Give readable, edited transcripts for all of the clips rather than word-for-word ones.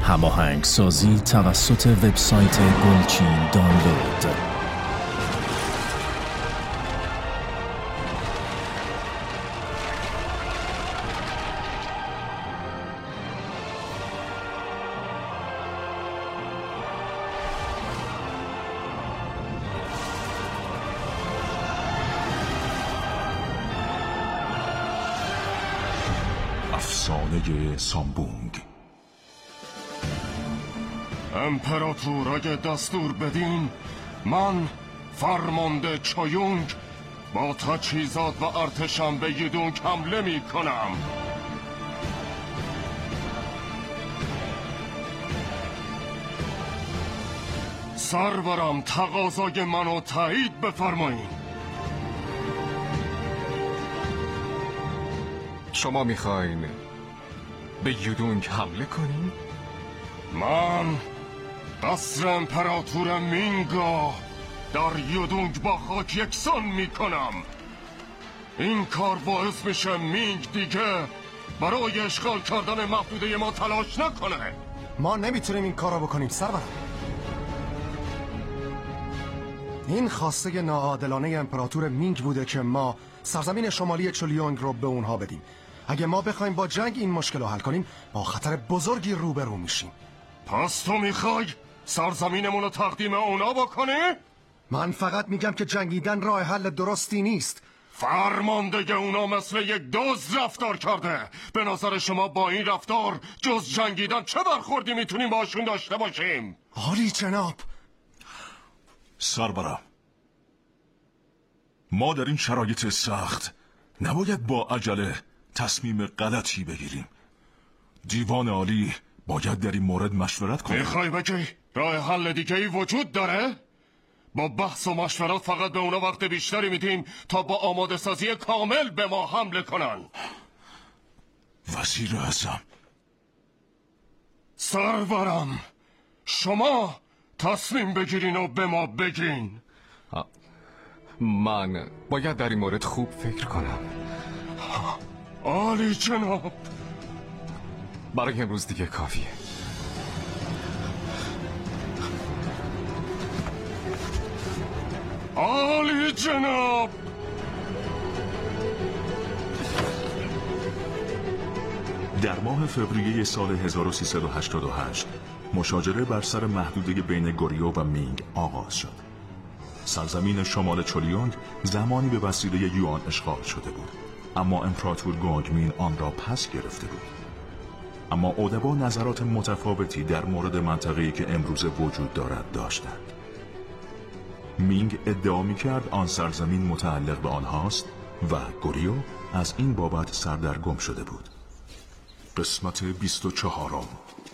هماهنگ سازی توسط وبسایت گلچین دانلود. افسانه سامبونگ. امپراتور اگه دستور بدین، من فرمانده چایونگ با تجهیزات و ارتشم به یدونگ حمله می کنم. سرورم تقاضای منو تایید بفرمایین. شما میخواین به یدونگ حمله کنین؟ من قصر امپراتور مینگا در یدونگ با خاک یکسان میکنم. این کار باعث میشه مینگ دیگه برای اشغال کردن محدوده ما تلاش نکنه. ما نمیتونیم این کارو بکنیم سرورم. این خواسته ناعادلانه امپراتور مینگ بوده که ما سرزمین شمالی چولیونگ رو به اونها بدیم. اگه ما بخوایم با جنگ این مشکل رو حل کنیم، با خطر بزرگی روبرو میشیم. پس تو میخوای سرزمینمون رو تقدیم اونا بکنی؟ من فقط میگم که جنگیدن راه حل درستی نیست. فرمانده اونا مثل یک دزد رفتار کرده. به نظر شما با این رفتار جز جنگیدن چه برخوردی میتونیم باشون داشته باشیم؟ عالی جناب. سربرم، ما در این شرایط سخت نباید با عجله تصمیم غلطی بگیریم. دیوان عالی باید در این مورد مشورت کنه. میخوای بگی راه حل دیگه‌ای وجود داره؟ با بحث و مشورت فقط به اونا وقت بیشتری میدیم تا با آماده سازی کامل به ما حمله کنن. وزیر اعظم، سرورم، شما تصمیم بگیرین و به ما بگین. من باید در این مورد خوب فکر کنم. عالی جناب. برای امروز دیگه کافیه. عالی جناب. در ماه فوریه سال 1388 مشاجره بر سر محدوده بین گوریو و مینگ آغاز شد. سرزمین شمال چولیونگ زمانی به وسیله یوان اشغال شده بود، اما امپراتور گونگمین آن را پس گرفته بود. اما ادبا نظرات متفاوتی در مورد منطقه‌ای که امروز وجود دارد داشتند. مینگ ادعا می‌کرد آن سرزمین متعلق به آنهاست و گوریو از این بابت سردرگم شده بود. قسمت 24.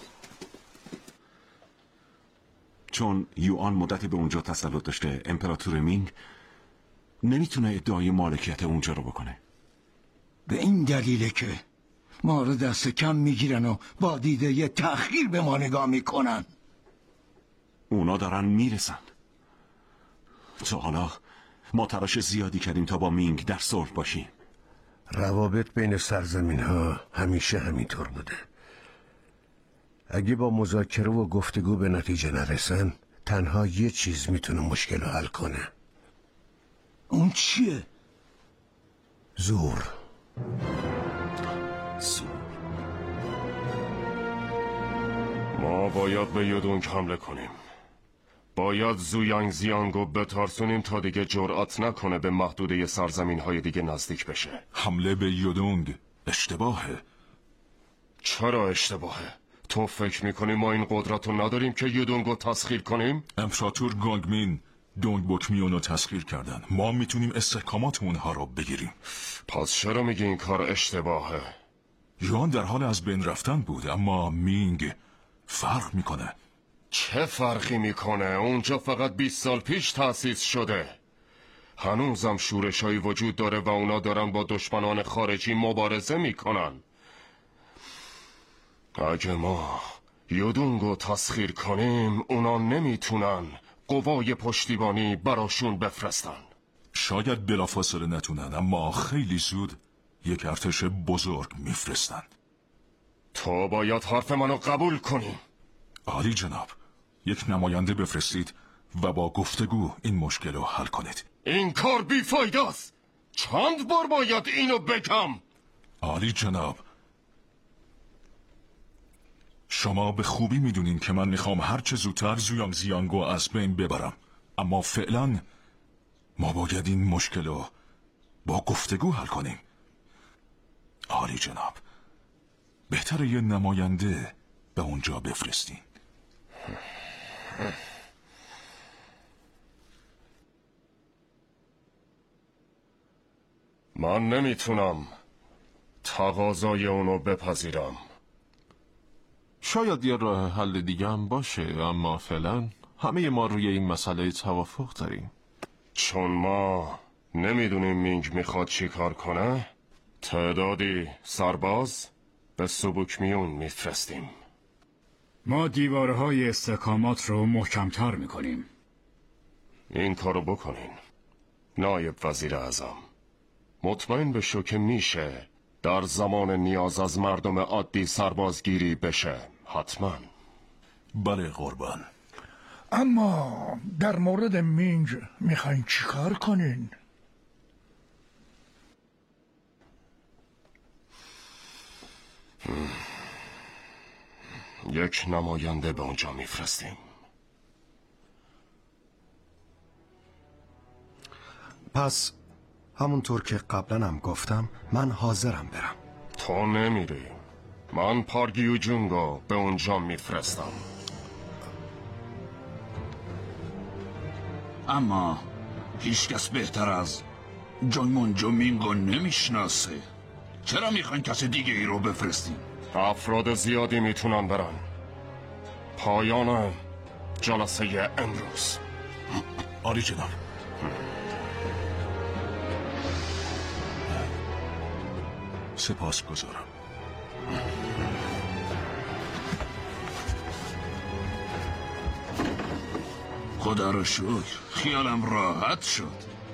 چون یوان مدتی به اونجا تسلط داشته، امپراتور مینگ نمیتونه ادعای مالکیت اونجا رو بکنه. به این دلیله که ما رو دست کم میگیرن و با دیده یه تأخیر به ما نگاه میکنن. اونا دارن میرسن. تا حالا ما تلاش زیادی کردیم تا با مینگ در صلح باشیم. روابط بین سرزمین ها همیشه همینطور بوده. اگه با مذاکره و گفتگو به نتیجه نرسن، تنها یه چیز میتونه مشکل رو حل کنه. اون چیه؟ زور. ما باید به یدونگ حمله کنیم. باید زویانگ زیانگو بترسونیم تا دیگه جرأت نکنه به محدوده سرزمین های دیگه نزدیک بشه. حمله به یدونگ اشتباهه. چرا اشتباهه؟ تو فکر میکنی ما این قدرت رو نداریم که یدونگو تسخیر کنیم؟ امپراتور گونگمین دونگ بوکمیون رو تسخیر کردن. ما میتونیم استحکامات اونها رو بگیریم. پس چرا میگی این کار اشتباهه؟ یوان در حال از بین رفتن بود، اما مینگ فرق میکنه. چه فرقی میکنه؟ اونجا فقط 20 سال پیش تأسیس شده. هنوزم شورش‌هایی وجود داره و اونا دارن با دشمنان خارجی مبارزه میکنن. اگه ما یدونگو تسخیر کنیم، اونا نمیتونن قوای پشتیبانی براشون بفرستن. شاید بلافاصله نتونن، اما خیلی زود یک ارتش بزرگ میفرستن. تو باید حرف منو قبول کنی. عالی جناب، یک نماینده بفرستید و با گفتگو این مشکل رو حل کنید. این کار بیفایده است. چند بار باید اینو بگم؟ عالی جناب، شما به خوبی میدونین که من میخوام هرچه زودتر زویانگ زیانگو از بین ببرم، اما فعلا ما باید این مشکل رو با گفتگو حل کنیم. عالی جناب، بهتره یه نماینده به اونجا بفرستین. من نمیتونم تقاضای اونو بپذیرم. شاید یه راه حل دیگه هم باشه، اما فعلا همه ما روی این مسئله توافق داریم. چون ما نمیدونیم مینگ میخواد چی کار کنه، تعدادی سرباز به سبوکمیون میفرستیم. ما دیوارهای استحکامات رو محکمتر میکنیم. این کارو بکنین نایب وزیر اعظم. مطمئن بشو که میشه در زمان نیاز از مردم عادی سربازگیری بشه. حتما. بله قربان. اما در مورد مینگ میخواین چی کار کنین؟ یک نماینده به اونجا میفرستیم. پس همونطور که قبلا هم گفتم من حاضرم برم. تو نمیری. من پارگیو جونگو به اونجا میفرستم. اما هیچکس بهتر از جانگمونجو مینگو نمیشناسه. چرا میخواین کس دیگه ای رو بفرستیم؟ افراد زیادی میتونن برن. پایان جلسه امروز. عالی جناب. سپاس گذارم. خدا رو شکر، خیالم راحت شد.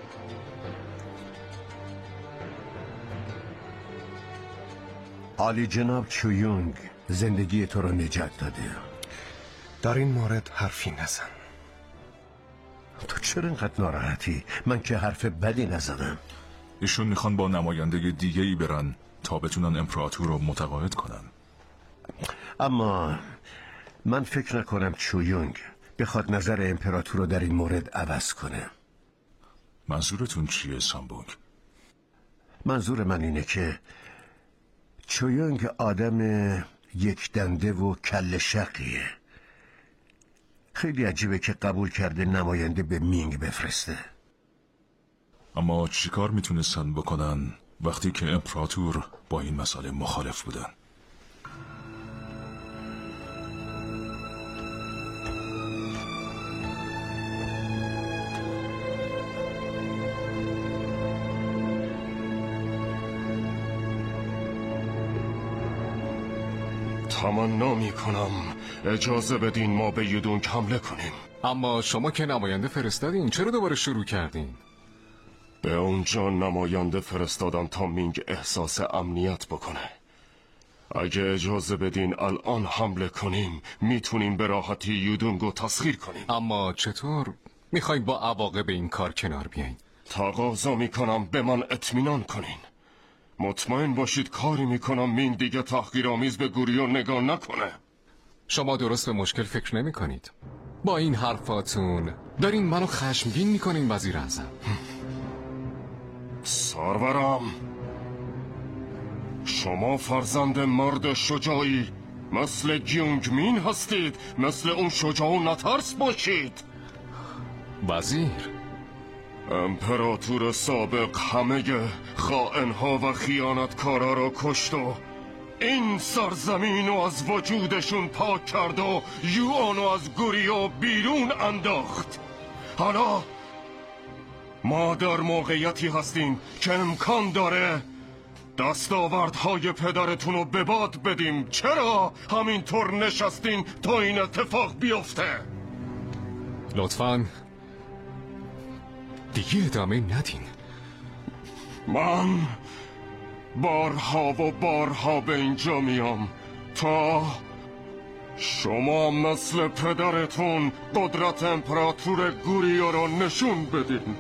عالی جناب چویونگ زندگی تو رو نجات داده. در این مورد حرفی نزن. تو چرا اینقدر ناراحتی؟ من که حرف بدی نزدم. ایشون میخوان با نماینده دیگه‌ای برن تا بتونن امپراتور رو متقاعد کنن. اما من فکر نکنم چویونگ بخواد نظر امپراتور رو در این مورد عوض کنه. منظورتون چیه سامبونگ؟ منظور من اینه که چویونگ آدم یک دنده و کل شقیه. خیلی عجیبه که قبول کرده نماینده به مینگ بفرسته. اما چیکار میتونستن بکنن وقتی که امپراتور با این مسئله مخالف بودن؟ تمنا میکنم اجازه بدین ما به یودونگ حمله کنیم. اما شما که نماینده فرستادین، چرا دوباره شروع کردین؟ به اونجا نماینده فرستادم تا مینگ احساس امنیت بکنه. اگه اجازه بدین الان حمله کنیم میتونیم به راحتی یودونگو تسخیر کنیم. اما چطور میخواین با عواقب این کار کنار بیاین؟ تقاضا میکنم به من اطمینان کنین. مطمئن باشید کاری میکنم مینگ دیگه تحقیرآمیز به گوریو نگاه نکنه. شما درست به مشکل فکر نمی کنید. با این حرفاتون دارین منو خشمگین میکنین وزیر اعظم. سرورم، شما فرزند مرد شجاعی مثل گیونگ مین هستید. مثل اون شجاع و نترس باشید. وزیر، امپراتور سابق همه خائنها و خیانتکارا را کشت و این سرزمین رو از وجودشون پاک کرد و یوآنو از گوریو بیرون انداخت. حالا ما در موقعیتی هستیم که امکان داره دستاوردهای پدرتون رو به باد بدیم. چرا همینطور نشستین تا این اتفاق بیفته؟ لطفاً دیگه ادامه ندین. من بارها و بارها به اینجا میام تا شما مثل پدرتون قدرت امپراتور گوریا رو نشون بدین.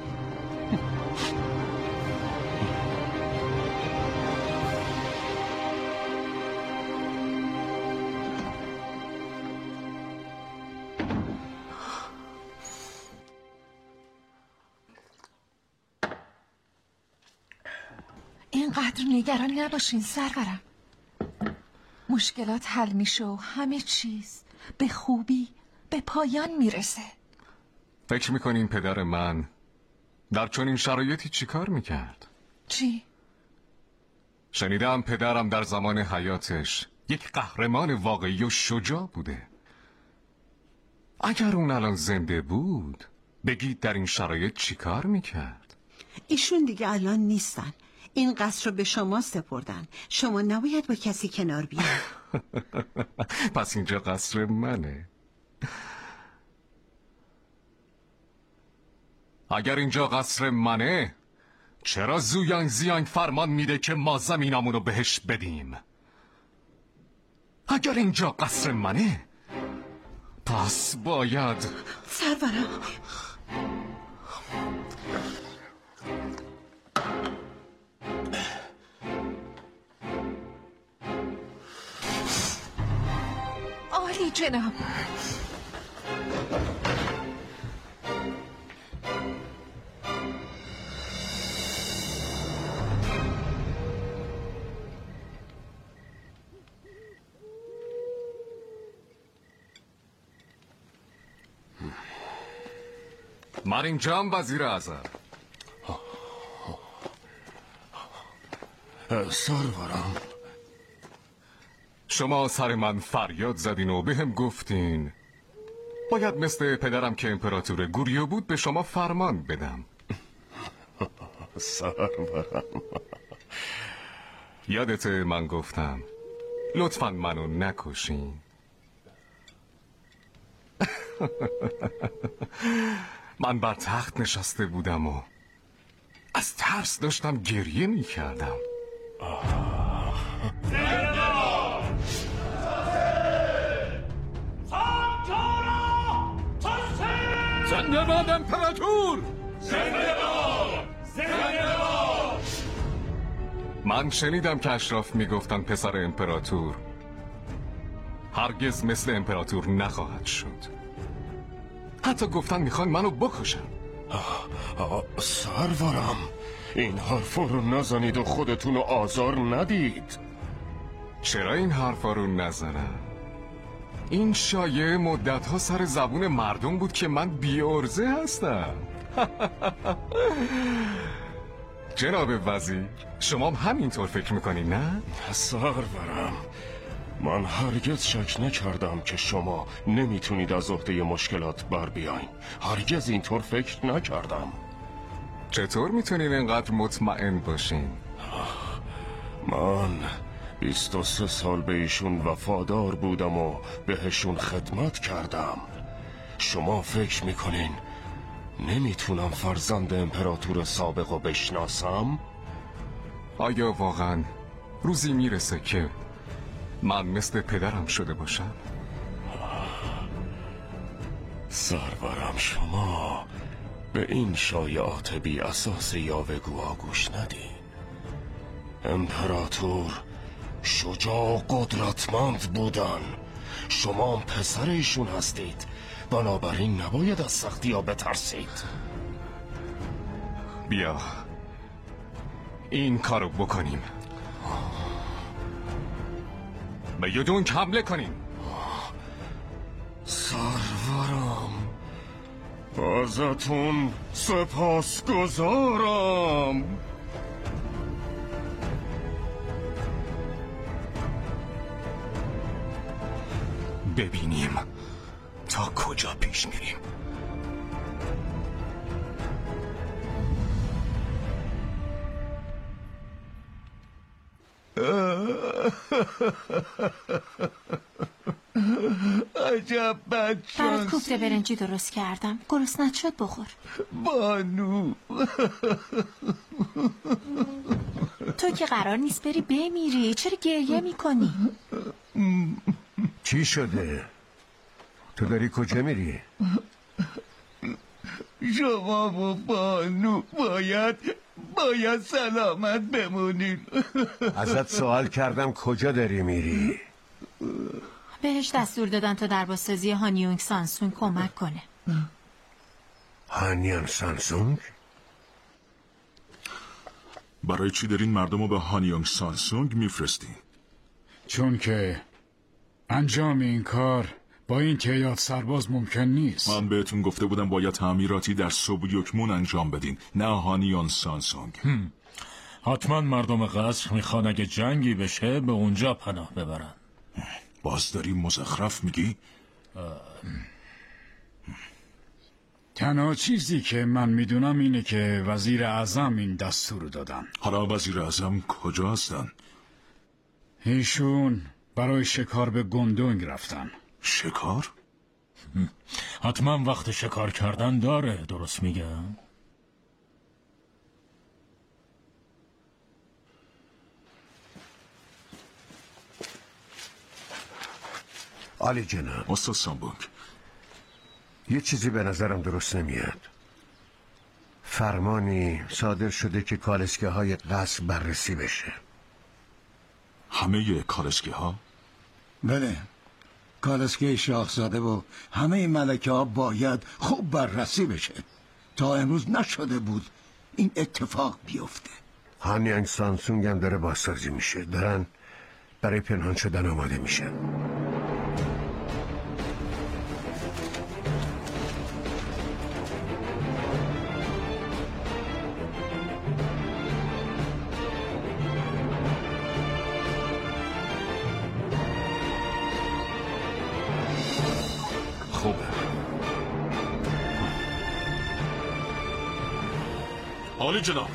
اینقدر نگران نباشین سرورم. مشکلات حل میشه و همه چیز به خوبی به پایان میرسه. فکر میکنین پدر من در چنین شرایطی چی کار میکرد؟ چی؟ شنیدم پدرم در زمان حیاتش یک قهرمان واقعی و شجاع بوده. اگر اون الان زنده بود بگید در این شرایط چی کار میکرد؟ ایشون دیگه الان نیستن. این قصر رو به شما سپردن. شما نباید با کسی کنار بیاید. پس اینجا قصر منه. اگر اینجا قصر منه چرا زویانگ زیانگ فرمان میده که ما زمینامونو بهش بدیم؟ اگر اینجا قصر منه پس باید سرورم عالی جناب. من اینجام وزیر اعظم. سرورم شما سر من فریاد زدین و بهم گفتین باید مثل پدرم که امپراتور گوریو بود به شما فرمان بدم. سرورم یادت من گفتم لطفاً منو نکشین. من بر تخت نشسته بودم و از ترس داشتم گریه می کردم. زنده باد امپراتور! زنده باد! زنده باد! من شنیدم که اشراف میگفتن پسر امپراتور هرگز مثل امپراتور نخواهد شد. حتی گفتن میخوان منو بکشن. سرورم این حرفا رو نزنید و خودتونو آزار ندید. چرا این حرفا رو نزنم؟ این شایعه مدتها سر زبون مردم بود که من بی‌عرضه هستم. جناب وزیر شما هم همینطور فکر میکنین نه؟ سرورم من هرگز شک نکردم که شما نمیتونید از عهده مشکلات بر بیاین. هرگز اینطور فکر نکردم. چطور میتونین اینقدر مطمئن باشین؟ من 23 سال به ایشون وفادار بودم و بهشون خدمت کردم. شما فکر میکنین نمیتونم فرزند امپراتور سابق رو بشناسم؟ آیا واقعا روزی میرسه که من مثل پدرم شده باشم؟ سرورم شما به این شایعات بی اساس یاوه‌گوها گوش ندین. امپراتور شجاع و قدرتمند بودن. شما پسر ایشون هستید، بنابراین نباید از سختی ها بترسید. بیا این کارو بکنیم. به یودونگ حمله کنیم. سرورم ازتون سپاسگزارم. ببینیم تا کجا پیش میریم. عجب بچه برات کوفته برنجی درست کردم. گرسنت شد بخور. بانو تو که قرار نیست بری بمیری، چرا گریه میکنی؟ چی شده؟ تو داری کجا میری؟ شما و بانو باید سلامت بمونین. ازت سوال کردم کجا داری میری؟ بهش دستور دادن تا در بازسازی هانیونگ سانسونگ کمک کنه. هانیونگ سانسونگ؟ برای چی دارین مردم رو به هانیونگ سانسونگ میفرستین؟ چون که انجام این کار با این تعداد سرباز ممکن نیست. من بهتون گفته بودم باید تعمیراتی در سوبیوکمون انجام بدین، نه هانیونگ سانسونگ. حتما مردم قصر میخوان اگه جنگی بشه به اونجا پناه ببرن. باز داری مزخرف میگی؟ تنها چیزی که من میدونم اینه که وزیر اعظم این دستور دادن. حالا وزیر اعظم کجا هستن؟ ایشون برای شکار به گندونگ رفتن. شکار؟ حتما وقت شکار کردن داره، درست میگم؟ عالی جناب. استاد سامبونگ، یه چیزی به نظرم درست نمیاد. فرمانی صادر شده که کالسکه های قصر بررسی بشه. همه کالسکه ها؟ بله، کالسکه شاهزاده و همه ملکه ها باید خوب بررسی بشه. تا امروز نشده بود این اتفاق بیفته. هانیونگ سانسونگ هم داره بازسازی میشه، دارن برای پنهان شدن آماده میشن. عالی جناب.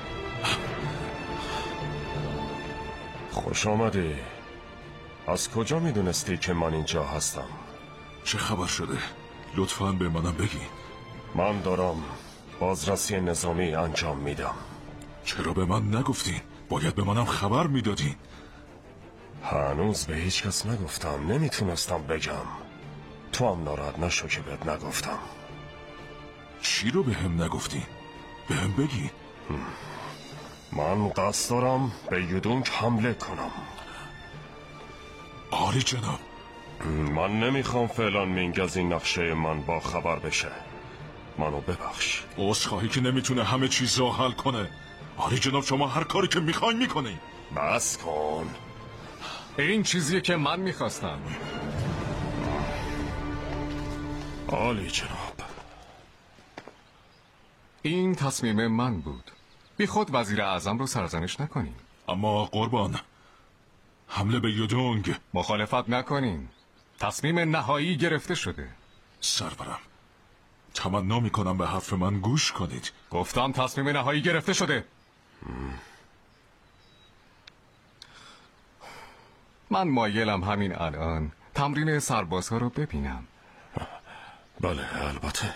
خوش آمدی. از کجا میدونستی که من اینجا هستم؟ چه خبر شده؟ لطفاً به منم بگی. من دارم بازرسی نظامی انجام میدم. چرا به من نگفتین؟ باید به منم خبر میدادین. هنوز به هیچ کس نگفتم، نمیتونستم بگم. تو هم ناراحت نشو که بهت نگفتم. چی رو به هم نگفتین؟ به هم بگی. من قصد دارم به یودونگ حمله کنم. عالی جناب. من نمیخوام فعلا مینگ از این نقشه من با خبر بشه. منو ببخش. عذرخواهی که نمیتونه همه چیز رو حل کنه. عالی جناب، شما هر کاری که میخواین میکنین. بس کن. این چیزیه که من میخواستم. عالی جناب. این تصمیم من بود. بی خود وزیر اعظم رو سرزنش نکنیم. اما قربان، حمله به یودونگ. مخالفت نکنیم. تصمیم نهایی گرفته شده. سرورم، تمنا میکنم به حرف من گوش کنید. گفتم تصمیم نهایی گرفته شده. من مایلم همین الان تمرین سربازها رو ببینم. بله البته.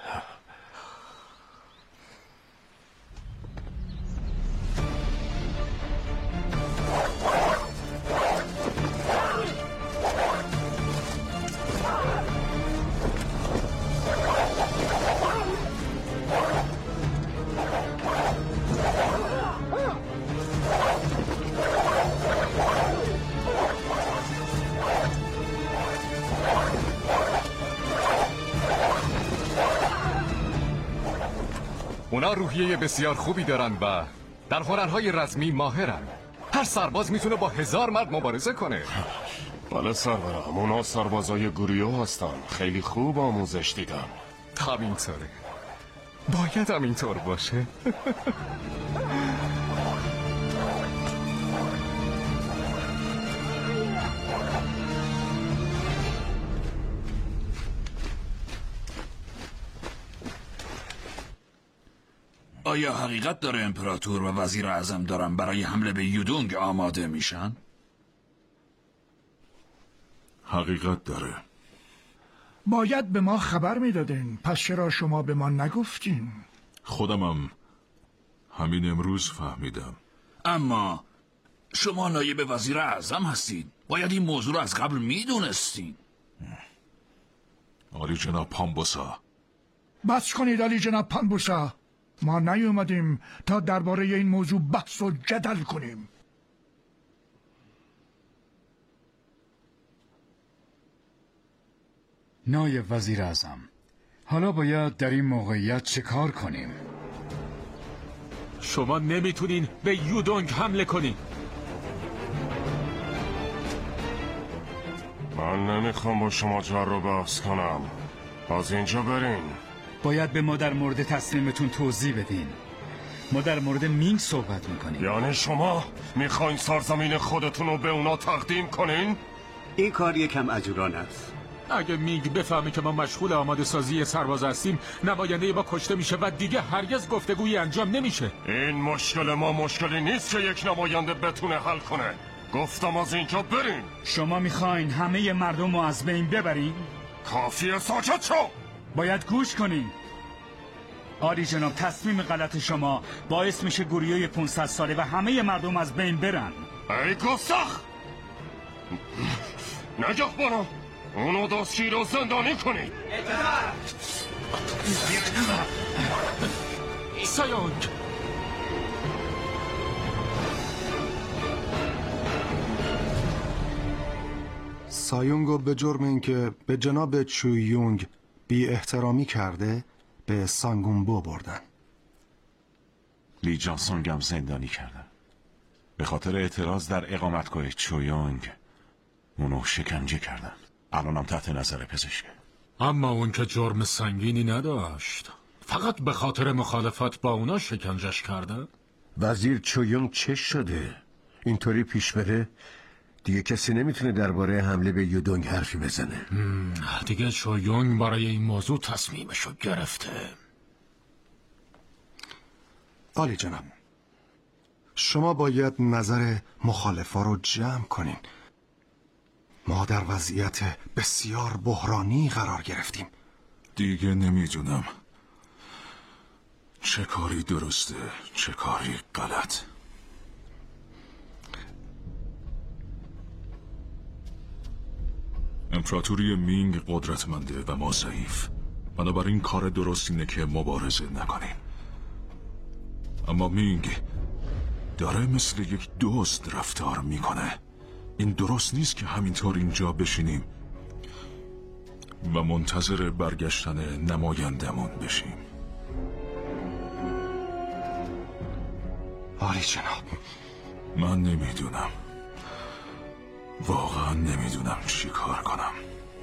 اونا روحیه بسیار خوبی دارن و در هنرهای رزمی ماهرن. هر سرباز میتونه با 1000 مرد مبارزه کنه. بله سرورم، اونا سربازای گوریو هستن. خیلی خوب آموزش دیدن. همینطوره. باید همینطور باشه. آیا حقیقت داره امپراتور و وزیر اعظم دارن برای حمله به یودونگ آماده میشن؟ حقیقت داره. باید به ما خبر میدادین، پس چرا شما به ما نگفتین؟ خودمم همین امروز فهمیدم. اما شما نایب وزیر اعظم هستید باید این موضوع رو از قبل میدونستین. عالی جناب پامبوسا. بس کنید عالی جناب پامبوسا. ما نیومدیم تا درباره این موضوع بحث و جدل کنیم. نایب وزیر اعظم، حالا باید در این موقعیت چه کار کنیم؟ شما نمیتونین به یودونگ حمله کنین. من نمیخوام با شما جر رو بحث کنم. از اینجا برین. باید به ما در مورد تصمیمتون توضیح بدین. ما در مورد مینگ صحبت میکنیم. یعنی شما میخواین سرزمین خودتون رو به اونا تقدیم کنین؟ این کار یکم عجولانه است. اگه مینگ بفهمه که ما مشغول آماده سازی سرباز هستیم، نماینده ما کشته میشه و دیگه هرگز گفتگویی انجام نمیشه. این مشکل ما مشکلی نیست که یک نماینده بتونه حل کنه. گفتم از اینجا برین. شما میخواین همه مردم رو از بین ببرین؟ کافیه، ساکت شو. باید گوش کنین. عالی جناب، تصمیم غلط شما باعث میشه گوریای 500 ساله و همه مردم از بین برن. ای گستاخ! نگهبانا، اونو دستگیر و زندانی کنید. سایونگ! سایونگو به جرم اینکه به جناب چویونگ بی احترامی کرده به سانگونبو بردن. لی جانسونگ هم زندانی کردن به خاطر اعتراض در اقامتگاه چویونگ. اونو شکنجه کردن. الانم تحت نظر پزشک. اما اون که جرم سنگینی نداشت، فقط به خاطر مخالفت با اونا شکنجش کرده. وزیر چویونگ چه شده؟ اینطوری پیش بره دیگه کسی نمیتونه درباره حمله به یودونگ حرفی بزنه. دیگه چویونگ برای این موضوع تصمیمشو گرفته. عالی جناب، شما باید نظر مخالفا رو جمع کنین. ما در وضعیت بسیار بحرانی قرار گرفتیم. دیگه نمیدونم چه کاری درسته چه کاری غلط. امپراتوری مینگ قدرتمنده و ما ضعیف. بنابراین کار درست اینه که مبارزه نکنیم. اما مینگ داره مثل یک دوست رفتار میکنه. این درست نیست که همینطور اینجا بشینیم و منتظر برگشتن نمایندمون بشیم. عالی جناب، من نمیدونم، واقعا نمیدونم چی کار کنم.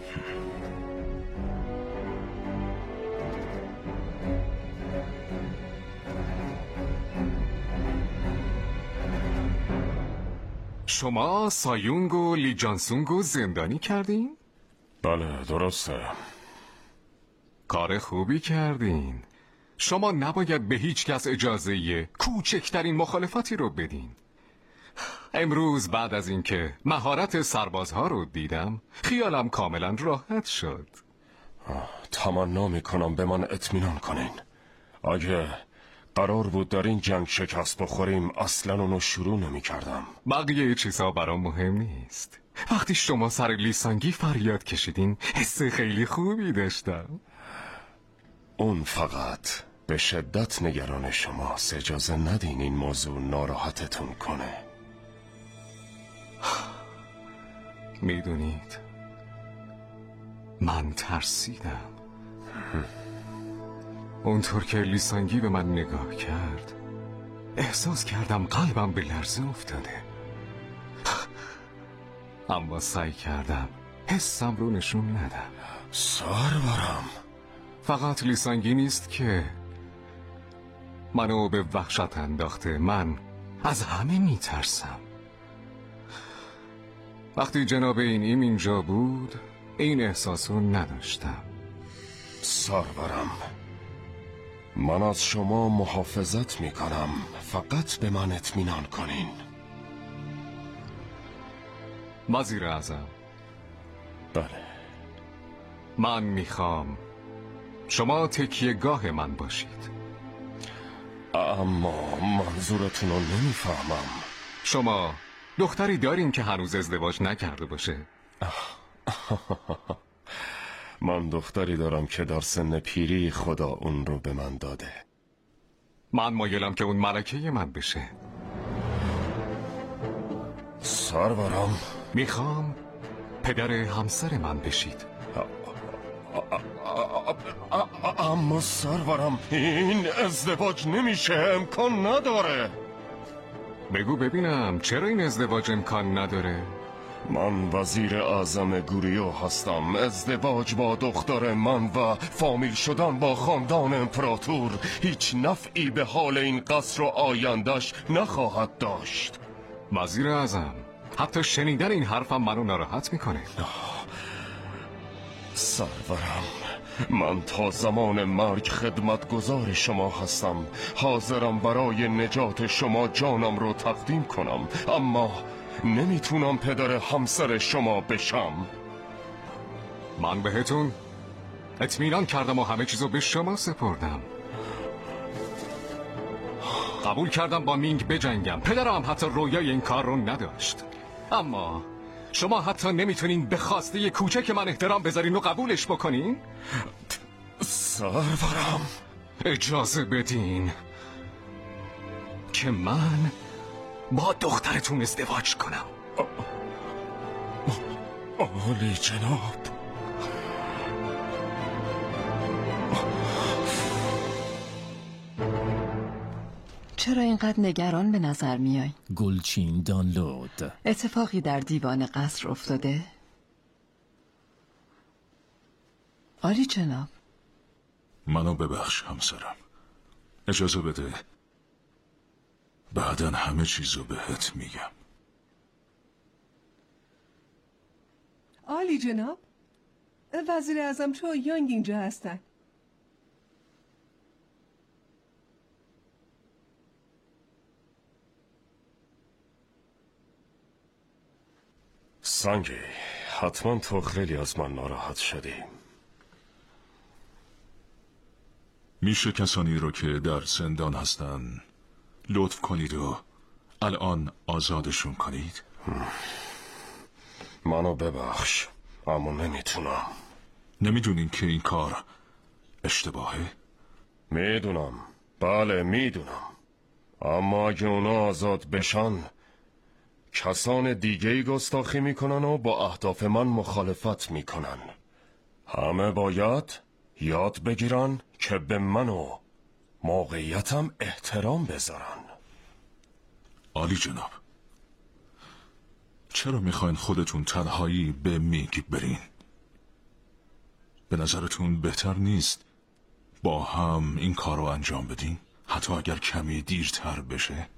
شما سایونگ و لی جانسونگ رو زندانی کردین؟ بله درسته. کار خوبی کردین. شما نباید به هیچ کس اجازه کوچکترین مخالفتی رو بدین. امروز بعد از اینکه مهارت سربازها رو دیدم خیالم کاملا راحت شد. تمنا میکنم به من اطمینان کنین. اگه قرار بود در این جنگ شکست بخوریم اصلا اونو شروع نمی کردم. بقیه چیزها برام مهم نیست. وقتی شما سر لیسانگی فریاد کشیدین حس خیلی خوبی داشتم. اون فقط به شدت نگران شماست. اجازه ندین این موضوع ناراحتتون کنه. میدونید من ترسیدم. اونطور که لیسانگی به من نگاه کرد احساس کردم قلبم به لرزه افتاده. اما سعی کردم حسم رو نشون ندم. سرورم، فقط لیسانگی نیست که منو به وحشت انداخته. من از همه میترسم. وقتی جناب این اینجا بود این احساسو نداشتم. سرورم، من از شما محافظت میکنم. فقط به من اطمینان کنین. وزیر اعظم، بله، من میخوام شما تکیهگاه من باشید. اما منظورتون رو نمیفهمم. شما دختری داریم که هنوز ازدواج نکرده باشه؟ من دختری دارم که در سن پیری خدا اون رو به من داده. من مایلم که اون ملکه من بشه. سرورم، میخوام پدر همسر من بشید. اما سرورم، این ازدواج نمیشه، امکان نداره. بگو ببینم چرا این ازدواج امکان نداره؟ من وزیر اعظم گوریو هستم. ازدواج با دختر من و فامیل شدن با خاندان امپراتور هیچ نفعی به حال این قصر و آیندهش نخواهد داشت. وزیر اعظم، حتی شنیدن این حرفم منو ناراحت میکنه. سرورم، من تا زمان مرگ خدمتگزار شما هستم. حاضرم برای نجات شما جانم رو تقدیم کنم، اما نمیتونم پدر همسر شما بشم. من بهتون اطمینان کردم و همه چیزو به شما سپردم. قبول کردم با مینگ بجنگم. پدرم حتی رویای این کار رو نداشت، اما شما حتی نمیتونین به خواسته کوچک من احترام بذارین و قبولش بکنین؟ سرورم، اجازه بدین که من با دخترتون ازدواج کنم. عالی جناب. چرا اینقدر نگران به نظر میای؟ گلچین دانلود. اتفاقی در دیوان قصر افتاده؟ عالی جناب. منو ببخش همسرم. اجازه بده بعدن همه چیزو بهت میگم. عالی جناب. وزیر اعظم چو یانگ اینجا هستن. سانگی، حتما تو خیلی از من ناراحت شدی. میشه کسانی رو که در زندان هستن لطف کنید و الان آزادشون کنید؟ منو ببخش، اما نمیتونم. نمیدونین که این کار اشتباهه؟ میدونم، بله میدونم، اما اگه اونا آزاد بشن کسان دیگه‌ای گستاخی میکنن و با اهداف من مخالفت میکنن. همه باید یاد بگیرن که به من و موقعیتم احترام بذارن. عالی جناب. چرا میخواین خودتون تنهایی به میگ برین؟ به نظرتون بهتر نیست با هم این کار رو انجام بدین؟ حتی اگر کمی دیرتر بشه؟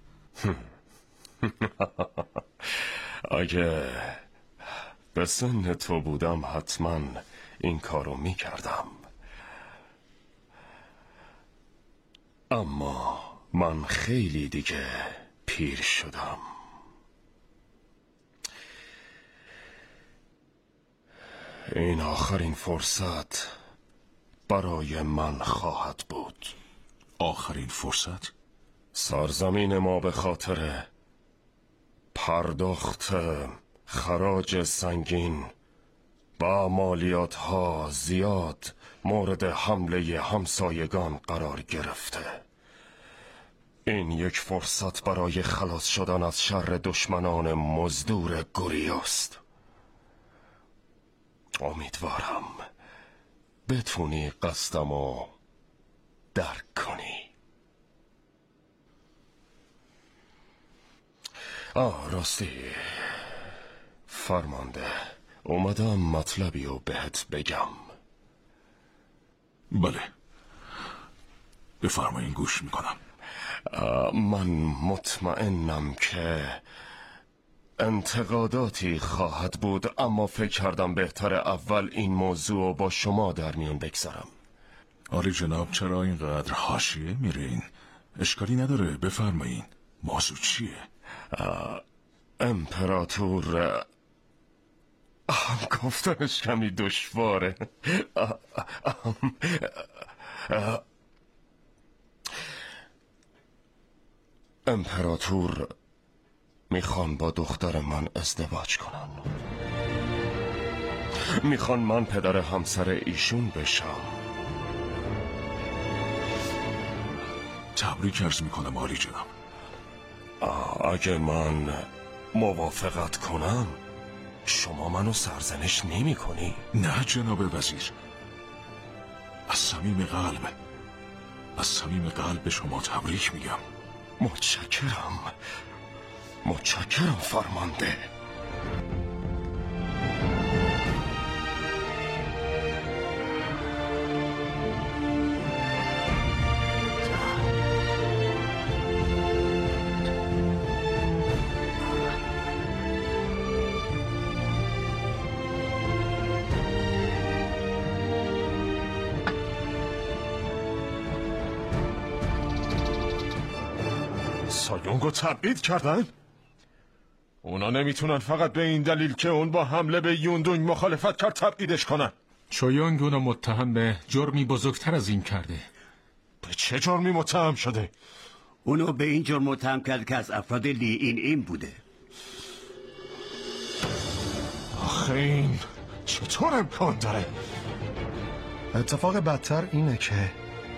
اگه به سن تو بودم حتما این کارو میکردم، اما من خیلی دیگه پیر شدم. این آخرین فرصت برای من خواهد بود. آخرین فرصت؟ سرزمین ما به خاطر پرداخت خراج سنگین با مالیات ها زیاد مورد حمله همسایگان قرار گرفته. این یک فرصت برای خلاص شدن از شر دشمنان مزدور گوریوست. امیدوارم بتونی قصدمو درک کنی. راستی فرمانده، اومدم مطلبی رو بهت بگم. بله، بفرمایین، گوش میکنم. من مطمئنم که انتقاداتی خواهد بود، اما فکر کردم بهتر اول این موضوع با شما در میون بگذارم. آره جناب، چرا اینقدر حاشیه میرین؟ اشکالی نداره، بفرمایین. موضوع چیه؟ امپراتور گفتنش کمی دشواره. امپراتور میخوان با دختر من ازدواج کنن. میخوان من پدر همسر ایشون بشم. تبریک عرض میکنم عالی جناب. اگه من موافقت کنم شما منو سرزنش نمی کنی؟ نه جناب وزیر، از صمیم قلب به شما تبریک میگم. متشکرم فرمانده. سایونگو تبعید کردن؟ اونا نمیتونن فقط به این دلیل که اون با حمله به یوندونگ مخالفت کرد تبعیدش کنن. چویونگ اونو متهم به جرمی بزرگتر از این کرده. به چه جرمی متهم شده؟ اونو به این جرم متهم کرد که از افراد لی این بوده. آخه این چطور امکان داره؟ اتفاق بدتر اینه که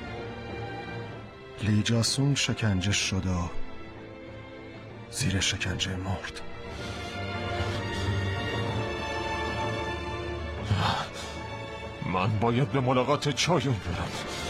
لی جاسون شکنجه شد و زیر شکنجه مرد. من باید به ملاقات چایون برم.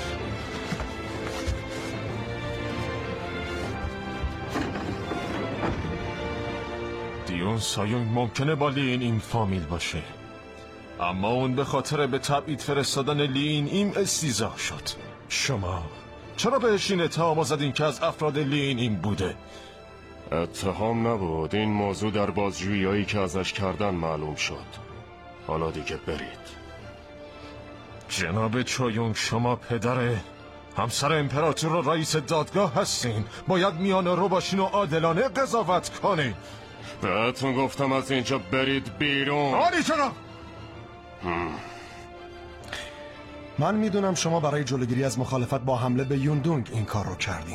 دیون سایون ممکنه با لین این فامیل باشه، اما اون به خاطر به تبعید فرستادن لین این استیضاح شد. شما چرا بهش این اتهام زدین که از افراد لین این بوده؟ اتهام نبود، این موضوع در بازجویی‌هایی که ازش کردن معلوم شد. حالا دیگه برید. جناب چویونگ، شما پدر همسر امپراتور و رئیس دادگاه هستین. باید میانه رو باشین و عادلانه قضاوت کنین. بهتون گفتم از اینجا برید بیرون. عالی جناب. من میدونم شما برای جلوگیری از مخالفت با حمله به یوندونگ این کار رو کردین،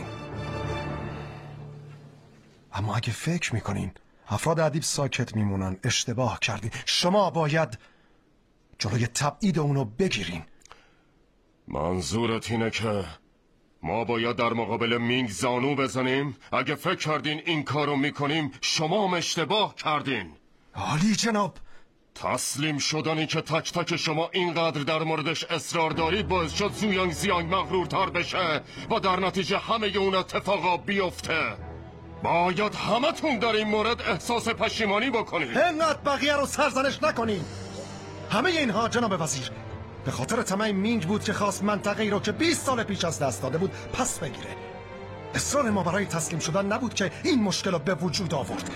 اما اگه فکر میکنین افراد ادیب ساکت میمونن اشتباه کردین. شما باید جلوی تبعید اونو بگیرین. منظورت اینه که ما باید در مقابل مینگ زانو بزنیم؟ اگه فکر کردین این کارو میکنیم شما هم اشتباه کردین. عالی جناب. تسلیم شدنی که تک تک شما اینقدر در موردش اصرار دارید باعث شد زویانگ زیانگ مغرورتر بشه و در نتیجه همه اون اتفاقا بیفته. باید همتون در این مورد احساس پشیمانی بکنید. اینقدر بقیه رو سرزنش نکنین. همه اینها جناب وزیر به خاطر طمع مینگ بود که خواست منطقه‌ای رو که 20 سال پیش از دست داده بود پس بگیره. اصرار ما برای تسلیم شدن نبود که این مشکل رو به وجود آورد.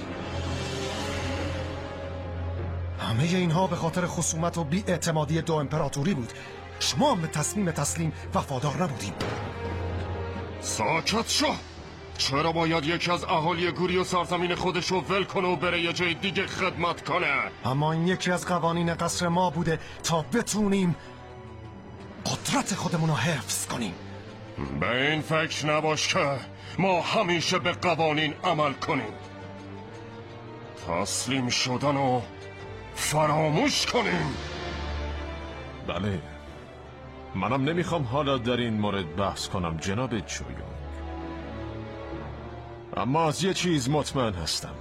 همه اینها به خاطر خصومت و بی‌اعتمادی دو امپراتوری بود. شما هم به تسلیم وفادار نبودین. ساکت شو. چرا باید یکی از اهالی گوری و سرزمین خودش رو ول کنه و بره یه جای دیگه خدمت کنه؟ اما این یکی از قوانین قصر ما بوده تا بتونیم قدرت خودمون رو حفظ کنیم. به این فکر نباش که ما همیشه به قوانین عمل کنیم. تسلیم شدن و فراموش کنیم. بله، منم نمیخوام حالا در این مورد بحث کنم جناب چویونگ، اما از یه چیز مطمئن هستم.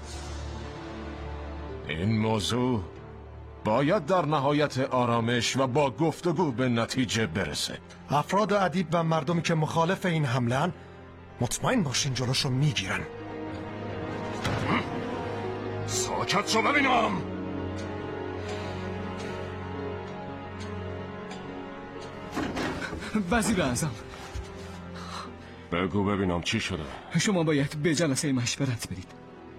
این موضوع باید در نهایت آرامش و با گفتگو به نتیجه برسه. افراد ادیب و مردمی که مخالف این حمله‌ان مطمئن باشین جلوشو میگیرن. ساکت شو ببینم. وزیر اعظم، بگو ببینم چی شده. شما باید به جلسه مشورت برید.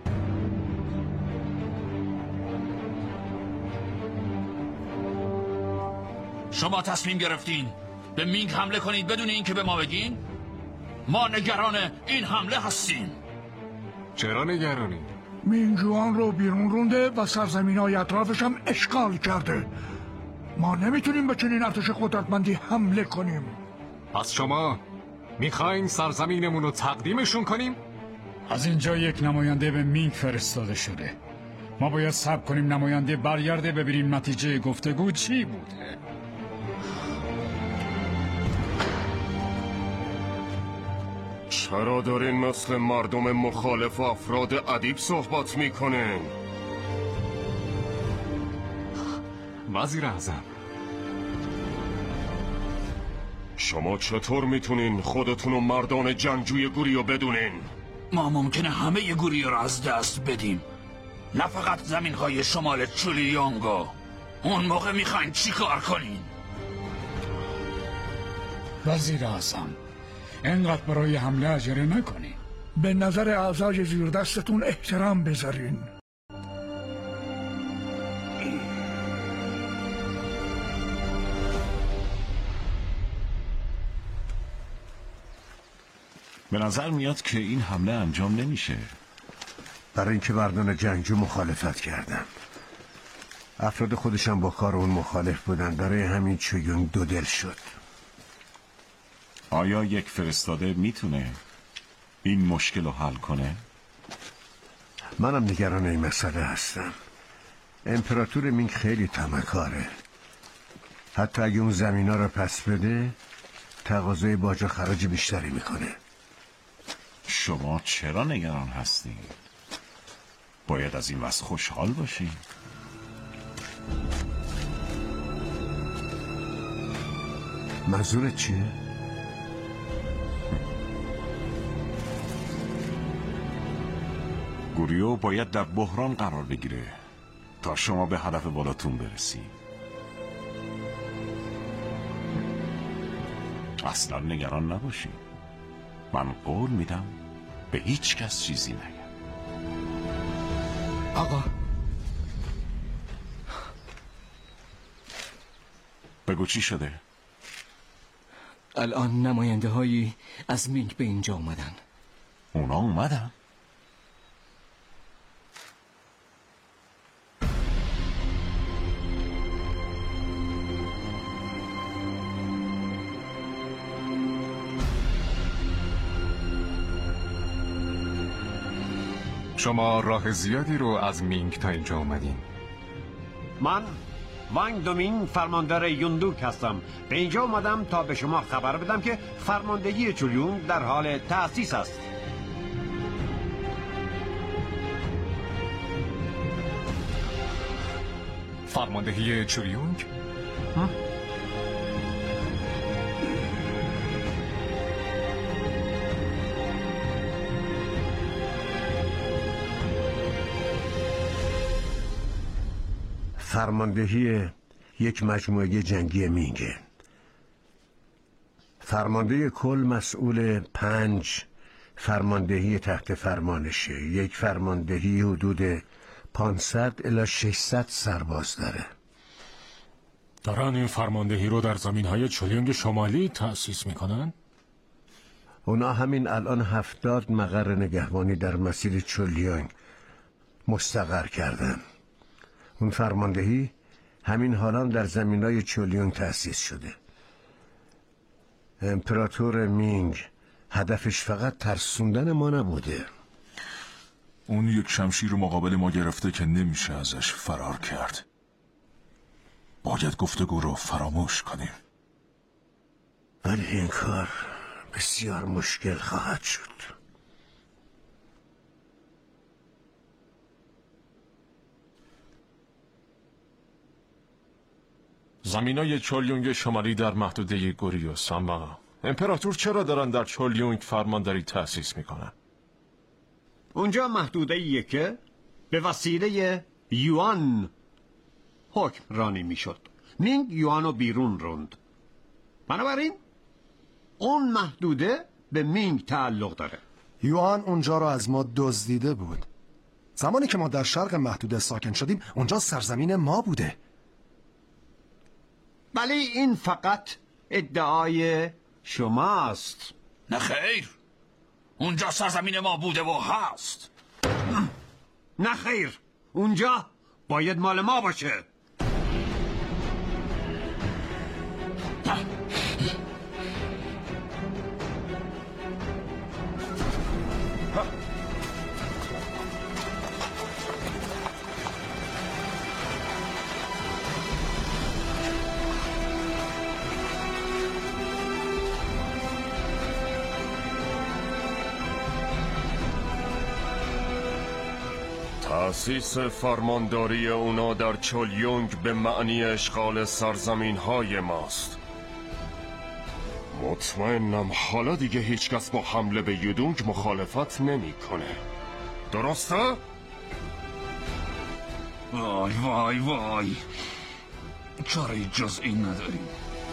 شما تصمیم گرفتین به مینگ حمله کنید بدون اینکه به ما بگین؟ ما نگران این حمله هستیم. چرا نگرانی؟ مینگ جوان رو بیرون رونده و سرزمین‌های اطرافش هم اشغال کرده. ما نمیتونیم به چنین ارتش قدرتمندی حمله کنیم. پس شما میخواین سرزمینمون رو تقدیمشون کنیم؟ از اینجا یک نماینده به مینگ فرستاده شده. ما باید صبر کنیم نماینده برگرده ببینیم نتیجه گفتگو چی بوده. چرا دارین مثل مردم مخالف و افراد ادیب صحبت میکنین؟ وزیر اعظم، شما چطور میتونین خودتون و مردان جنگجوی گوریو بدونین؟ ما ممکنه همه گوریو رو از دست بدیم، نه فقط زمینهای شمال چولیونگو. اون موقع میخواین چی کار کنین؟ وزیر اعظم، اینقدر برای حمله عجله نکنین. به نظر اعضای زیر دستتون احترام بذارین. به نظر میاد که این حمله انجام نمیشه. برای اینکه مردان جنگجو مخالفت کردن. افراد خودشان با کار اون مخالف بودن، برای همین چویونگ دو دل شد. آیا یک فرستاده میتونه این مشکل رو حل کنه؟ منم نگران این مسئله هستم. امپراتور مینگ خیلی طمع‌کاره. حتی اگه اون زمینا رو پس بده، تقاضای باج و خراج بیشتری میکنه. شما چرا نگران هستی؟ باید از این وضع خوشحال باشی. منظورت چیه؟ گوریو باید در بحران قرار بگیره تا شما به هدف بالاتون برسی. اصلا نگران نباشی. من قول میدم به هیچ کس چیزی نگم. آقا بگو چی شده؟ الان نماینده هایی از مینگ به اینجا اومدن. اونا اومدن؟ شما راه زیادی رو از مینگ تا اینجا اومدین. من وانگ دومین فرماندار یوندوک هستم. به اینجا اومدم تا به شما خبر بدم که فرماندهی چولیونگ در حال تأسیس است. فرماندهی چولیونگ؟ فرماندهی یک مجموعه جنگی مینگه. فرمانده کل مسئول 5 فرماندهی تحت فرمانشه. یک فرماندهی حدود 500 الی 600 سرباز داره. دارن این فرماندهی رو در زمینهای چولیونگ شمالی تأسیس میکنن؟ اونا همین الان 70 مقر نگهبانی در مسیر چولیونگ مستقر کردن. اون فرماندهی همین حالا در زمینای چولیونگ تأسیس شده. امپراتور مینگ هدفش فقط ترسوندن ما نبوده. اون یک شمشیر مقابل ما گرفته که نمیشه ازش فرار کرد. باید گفتگو رو فراموش کنیم. ولی این کار بسیار مشکل خواهد شد. زمینای چولیونگ شمالی در محدوده گوریوس، اما امپراتور چرا دارن در چولیونگ فرمانداری تأسیس میکنن؟ اونجا محدوده‌ایه که به وسیله یوان حکم رانی میشد. مینگ یوانو بیرون روند. بنابراین اون محدوده به مینگ تعلق داره. یوان اونجا رو از ما دزدیده بود. زمانی که ما در شرق محدوده ساکن شدیم اونجا سرزمین ما بوده. ولی این فقط ادعای شماست. نه خیر، اونجا سرزمین ما بوده و هست. نه خیر، اونجا باید مال ما باشه. تأسیس فرمانداری اونا در چولیونگ به معنی اشغال سرزمین های ماست. مطمئنم حالا دیگه هیچکس با حمله به یودونگ مخالفت نمیکنه. درسته؟ وای وای وای، چاره جز این نداریم.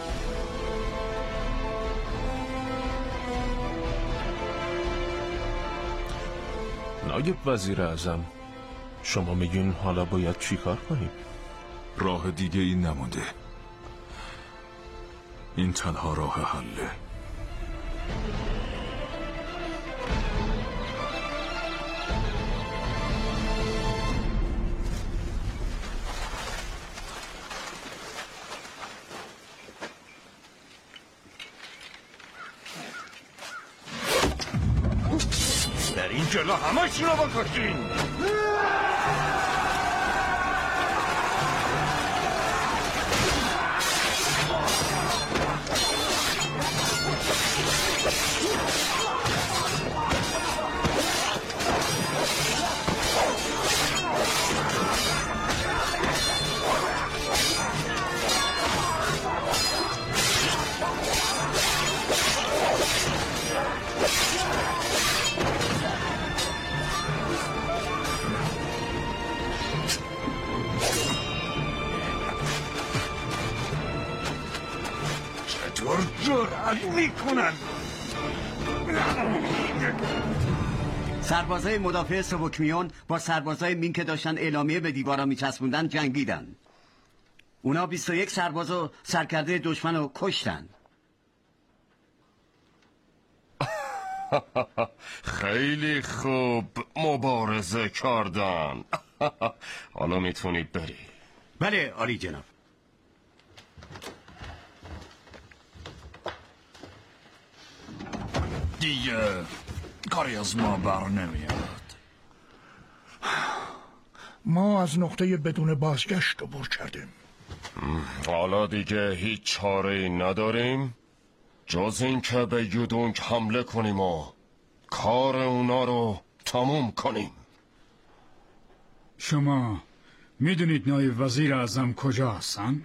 نایب وزیر اعظم، شما میگین حالا باید چی کار کنیم؟ راه دیگه این نمونده. این تنها راه حله. در این جلو همه رو بکشین. چطور جرأت میکنن؟ سربازای مدافع سبکمیون با سربازای مین که داشتن اعلامیه به دیوارا میچسبوندن جنگیدن. اونا 21 سرباز و سرکرده دشمن رو کشتن. خیلی خوب مبارزه کردن. حالا میتونید بری. بله عالی جناب. دیگه کاری از ما بر نمیاد. ما از نقطه بدون بازگشت عبور کردیم. حالا دیگه هیچ چاره‌ای نداریم جز این که به یودونگ حمله کنیم و کار اونا رو تموم کنیم. شما میدونید نایب وزیر اعظم کجا هستن؟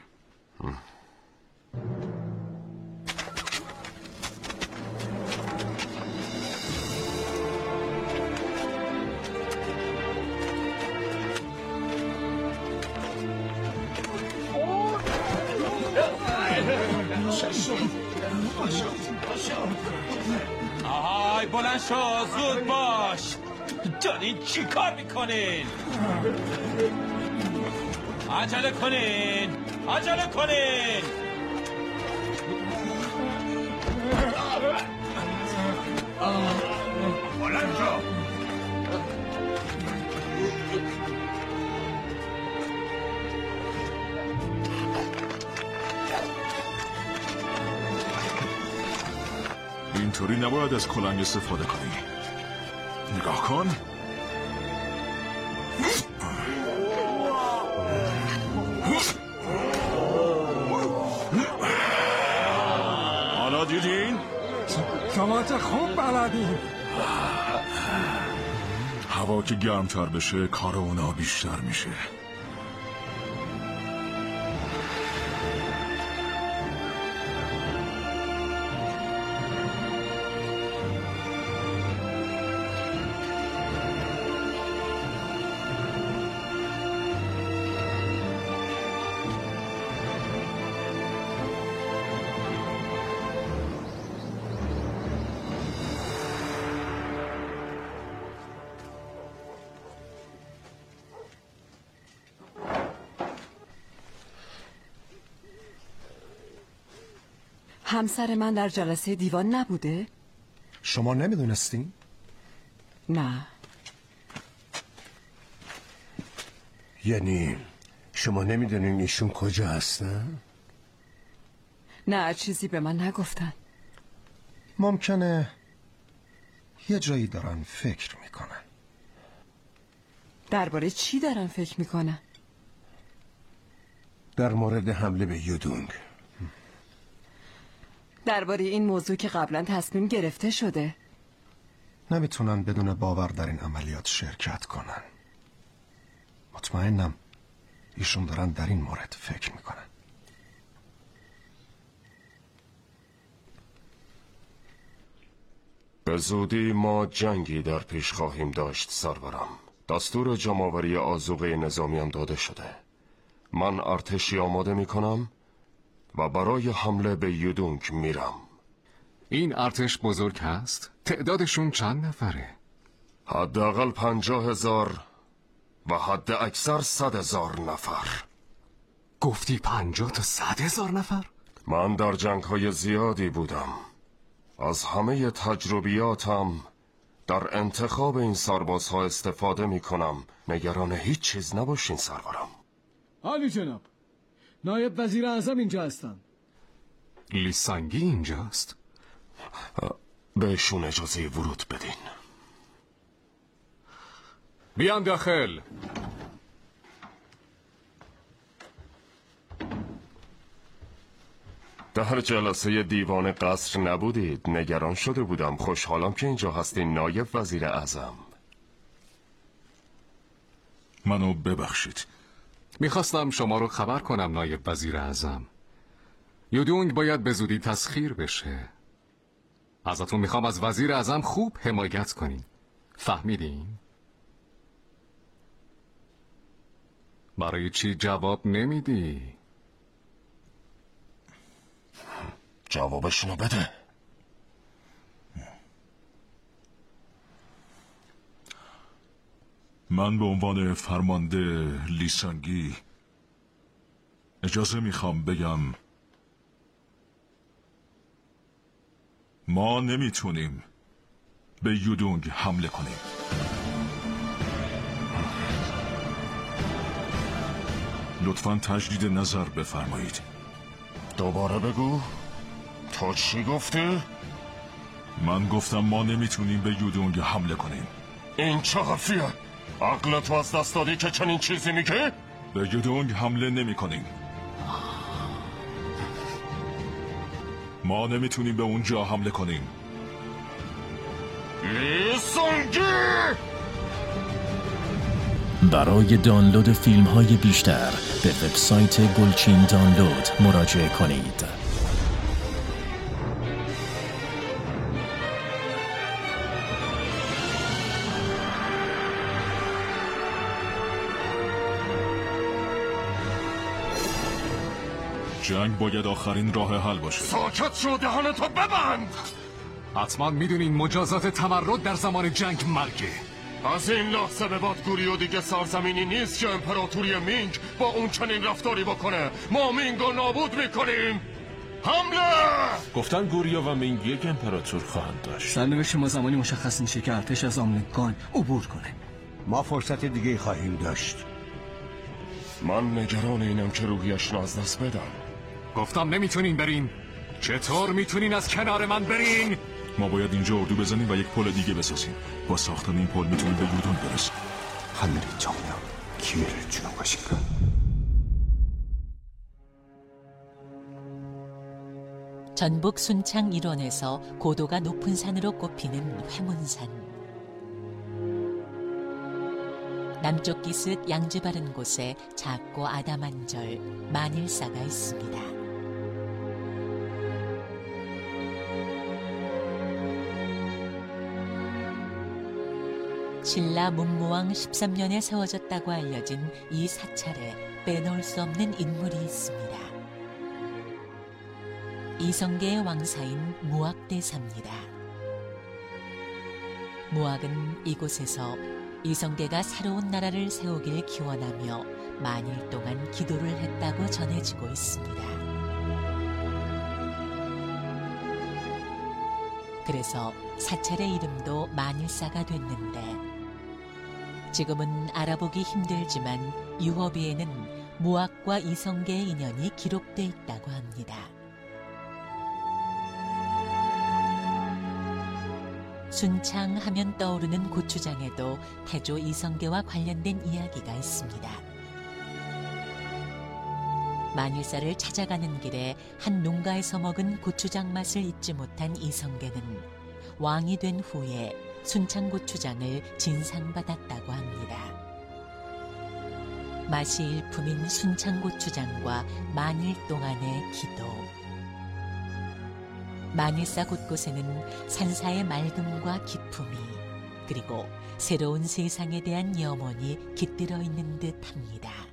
آهای بلند شو، زود باش. دارین چی کار میکنین؟ عجله کنین، عجله کنین. بلند شو. اینطوری نباید از کلنگ استفاده کنی. نگاه کن. حالا دیدین؟ شما چه خوب بلدین. هوا که گرمتر بشه کار اونا بیشتر میشه. همسر من در جلسه دیوان نبوده؟ شما نمیدونستین؟ نه. یعنی شما نمیدونین ایشون کجا هستن؟ نه، چیزی به من نگفتن. ممکنه یه جایی دارن فکر میکنن. درباره چی دارن فکر میکنن؟ در مورد حمله به یودونگ. درباره این موضوع که قبلا تصمیم گرفته شده. نمیتونن بدون باور در این عملیات شرکت کنن. مطمئنم ایشون دارن در این مورد فکر میکنن. به زودی ما جنگی در پیش خواهیم داشت سرورم. دستور جمع‌آوری آذوقه نظامی هم داده شده. من ارتشی آماده میکنم و برای حمله به یودونگ میرم. این ارتش بزرگ هست؟ تعدادشون چند نفره؟ حداقل 50,000 و حد اکثر 100,000 نفر. گفتی 50 تا 100,000 نفر؟ من در جنگ‌های زیادی بودم. از همه تجربیاتم در انتخاب این سربازها استفاده میکنم. نگران هیچ چیز نباشین سرورم. عالی جناب، نایب وزیر اعظم اینجا هستن. لیسانگی اینجاست؟ بهشون اجازه ورود بدین. بیان داخل. در جلسه دیوان قصر نبودید. نگران شده بودم. خوشحالم که اینجا هستین نایب وزیر اعظم. منو ببخشید. میخواستم شما رو خبر کنم نایب وزیر اعظم. یودونگ باید به زودی تسخیر بشه. ازتون میخوام از وزیر اعظم خوب حمایت کنین. فهمیدین؟ برای چی جواب نمیدی؟ جوابشونو بده. من به عنوان فرمانده لیسانگی اجازه میخوام بگم ما نمیتونیم به یودونگ حمله کنیم. لطفاً تجدید نظر بفرمایید. دوباره بگو. تو چی گفتی؟ من گفتم ما نمیتونیم به یودونگ حمله کنیم. این چه حرفیه؟ عقل تو از دست دادی که چنین چیزی میگه؟ به یودونگ حمله نمی کنیم. ما نمیتونیم به اونجا حمله کنیم. لیسانگی! برای دانلود فیلم های بیشتر به وبسایت گلچین دانلود مراجعه کنید. جنگ باید آخرین راه حل باشه. ساکت شو، دهانتو ببند. حتما میدونین مجازات تمرد در زمان جنگ مرگه. از این لحظه به بعد گوریو دیگه سرزمینی نیست که امپراتوری مینگ با اون چنین رفتاری بکنه. ما مینگو نابود میکنیم. حمله! گفتن گوریا و مینگ یک امپراتور خواهند داشت. سرنوشت ما زمانی مشخص میشه که ارتش از آملگان عبور کنه. ما فرصت دیگه خواهیم داشت. من نگران اینم که روحیشون از دست بدم. گفتم نمیتونین برین. چطور میتونین از کنار من برین؟ ما باید اینجا اردو بزنیم و یک پل دیگه بسازیم. با ساختن این پل میتونیم به یودونگ برسیم. 하늘이 정녕 기회를 주는 것인가? 전북 순창 일원에서 고도가 높은 산으로 꼽히는 회문산. 남쪽 기슭 양지 바른 곳에 작고 아담한 절 만일사가 있습니다. 신라 문무왕 13년에 세워졌다고 알려진 이 사찰에 빼놓을 수 없는 인물이 있습니다. 이성계의 왕사인 무학대사입니다. 무학은 이곳에서 이성계가 새로운 나라를 세우길 기원하며 만일 동안 기도를 했다고 전해지고 있습니다. 그래서 사찰의 이름도 만일사가 됐는데 지금은 알아보기 힘들지만 유허비에는 무학과 이성계의 인연이 기록돼 있다고 합니다. 순창 하면 떠오르는 고추장에도 태조 이성계와 관련된 이야기가 있습니다. 만일사를 찾아가는 길에 한 농가에서 먹은 고추장 맛을 잊지 못한 이성계는 왕이 된 후에 순창 고추장을 진상받았다고 합니다. 맛이 일품인 순창고추장과 만일 동안의 기도. 만일사 곳곳에는 산사의 맑음과 기품이, 그리고 새로운 세상에 대한 염원이 깃들어 있는 듯합니다.